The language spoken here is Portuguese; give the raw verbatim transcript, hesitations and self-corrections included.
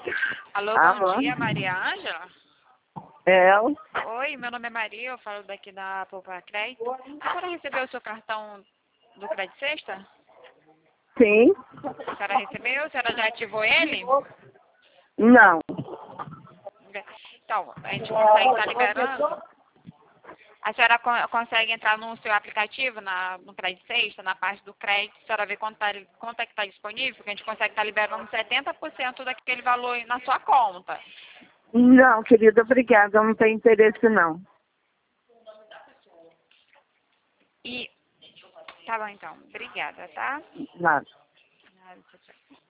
Alô, Alô? bom dia, Maria Ângela? É, Oi, meu nome é Maria, eu falo daqui da Poupa Crédito. A senhora recebeu o seu cartão do Crédito Sexta? sim, A senhora recebeu? A senhora já ativou ele? não. Então, a gente consegue estar liberando. A senhora co- consegue entrar no seu aplicativo, na, no Crédito Sexta, na parte do crédito, a senhora vê quanto, tá, quanto é que está disponível, que a gente consegue estar liberando setenta por cento daquele valor na sua conta. Não, querida, obrigada, eu não tenho interesse não. E tá bom então, obrigada, tá? Nada. Ah, tchau, tchau.